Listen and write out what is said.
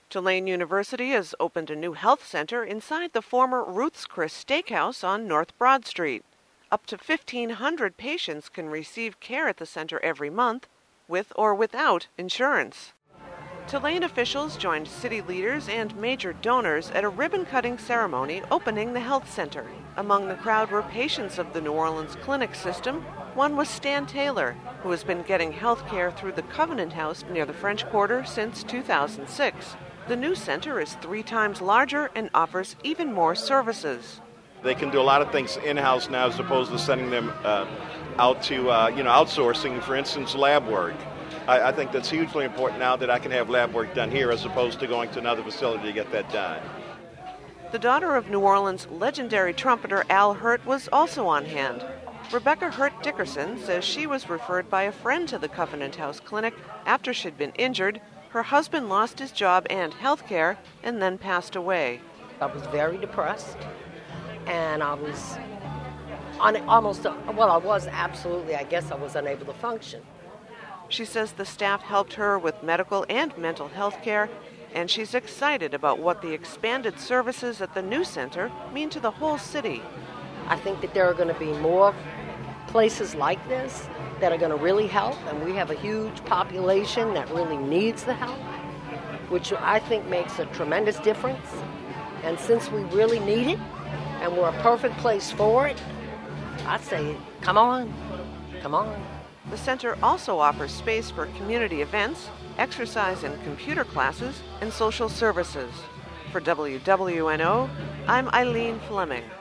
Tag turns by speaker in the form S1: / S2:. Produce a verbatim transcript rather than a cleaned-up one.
S1: Tulane University has opened a new health center inside the former Ruth's Chris Steakhouse on North Broad Street. Up to fifteen hundred patients can receive care at the center every month, with or without insurance. Tulane officials joined city leaders and major donors at a ribbon-cutting ceremony opening the health center. Among the crowd were patients of the New Orleans clinic system. One was Stan Taylor, who has been getting health care through the Covenant House near the French Quarter since two thousand six. The new center is three times larger and offers even more services.
S2: They can do a lot of things in-house now as opposed to sending them uh, out to, uh, you know, outsourcing, for instance, lab work. I, I think that's hugely important now that I can have lab work done here as opposed to going to another facility to get that done.
S1: The daughter of New Orleans legendary trumpeter Al Hirt was also on hand. Rebecca Hirt Dickerson says she was referred by a friend to the Covenant House Clinic after she'd been injured. Her husband lost his job and health care and then passed away.
S3: I was very depressed, and I was on almost, well, I was absolutely, I guess I was unable to function.
S1: She says the staff helped her with medical and mental health care, and she's excited about what the expanded services at the new center mean to the whole city.
S3: I think that there are going to be more places like this that are going to really help, and we have a huge population that really needs the help, which I think makes a tremendous difference. And since we really need it, and we're a perfect place for it, I say, come on, come on.
S1: The center also offers space for community events, exercise and computer classes, and social services. For W W N O, I'm Eileen Fleming.